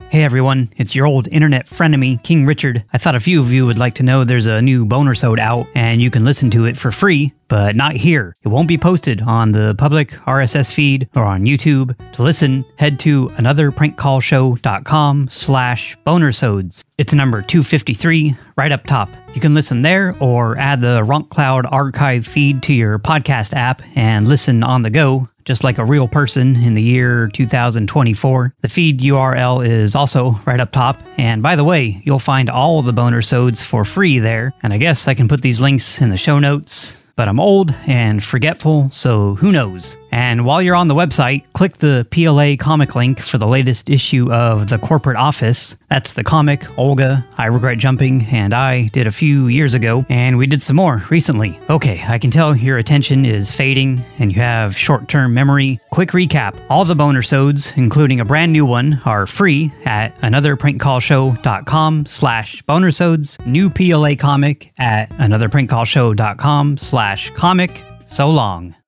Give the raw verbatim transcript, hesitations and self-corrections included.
Hey everyone, it's your old internet frenemy, King Richard. I thought a few of you would like to know there's a new Bonersode out, and you can listen to it for free, but not here. It won't be posted on the public R S S feed or on YouTube. To listen, head to anotherprankcallshow.com slash bonersodes. It's number two fifty-three, right up top. You can listen there or add the RonkCloud archive feed to your podcast app and listen on the go, just like a real person in the year two thousand twenty-four. The feed U R L is also right up top. And by the way, you'll find all the Bonersodes for free there. And I guess I can put these links in the show notes. But I'm old and forgetful, so who knows? And while you're on the website, click the P L A comic link for the latest issue of The Corporate Office. That's the comic Olga, I Regret Jumping, and I did a few years ago, and we did some more recently. Okay, I can tell your attention is fading, and you have short-term memory. Quick recap, all the Bonersodes, including a brand new one, are free at anotherprankcallshow.com slash bonersodes. New P L A comic at anotherprankcallshow.com slash comic. So long.